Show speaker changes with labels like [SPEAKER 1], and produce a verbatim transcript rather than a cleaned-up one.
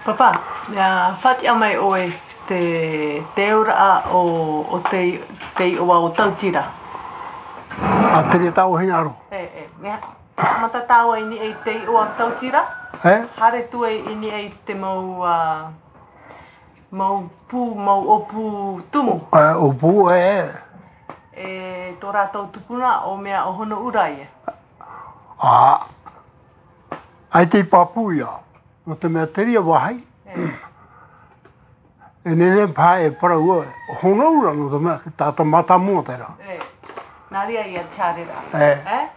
[SPEAKER 1] Papa, ya fati amai oe te te ora o o te te o au tau tira.
[SPEAKER 2] A te tau hei aro.
[SPEAKER 1] E e mea mata tau ini e te o au tau tira.
[SPEAKER 2] E?
[SPEAKER 1] Hare tu e ini e te mau uh, mau pu mau opu tumu.
[SPEAKER 2] E o pu e.
[SPEAKER 1] E tō rātou tupuna o mea o hono urai.
[SPEAKER 2] A. Ai te papu ia. No te mea teria wahai. E nene pā e para ua. Hono ura no te mea. Tāta mata mua tera.
[SPEAKER 1] E. Nā ria ia chārera.
[SPEAKER 2] E.
[SPEAKER 1] Eh?